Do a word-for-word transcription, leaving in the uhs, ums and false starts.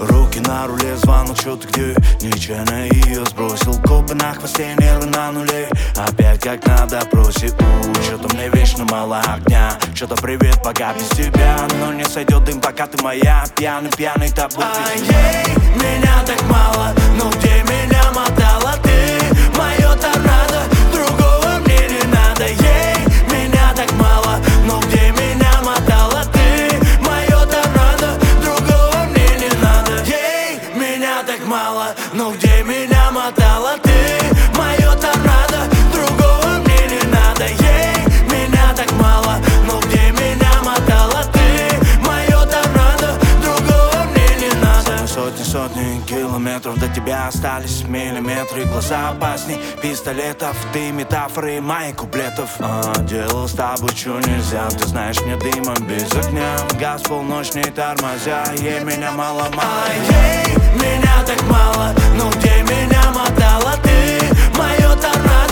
Руки на руле, звонок, что ты где? Нечаянно ее сбросил. Копы на хвосте, нервы на нуле. Опять как на допросе. У, что-то мне вечно мало огня. Что-то привет, пока без тебя. Но не сойдет дым, пока ты моя. Пьяный, пьяный тобой. А ей меня так мало, но где меня мотала ты? Мое торнадо, другого мне не надо. Ей меня так мало, но где меня мотала ты? Мое торнадо, другого мне не надо. Ей меня так мало, но где меня мотала ты? Мое торнадо, другого мне не надо. Ей меня так мало, но где меня мотала ты? Мое торнадо, другого мне не надо. Сотни, сотни километров до тебя остались миллиметры. Глаза опасней пистолетов, ты метафоры моих куплетов. а, Делал с тобой, что нельзя. Ты знаешь, мне дымом без огня. Газ полночь не тормозя. Ей меня мало, мало. А ей меня так мало, но где меня мотала ты? Мое торнадо,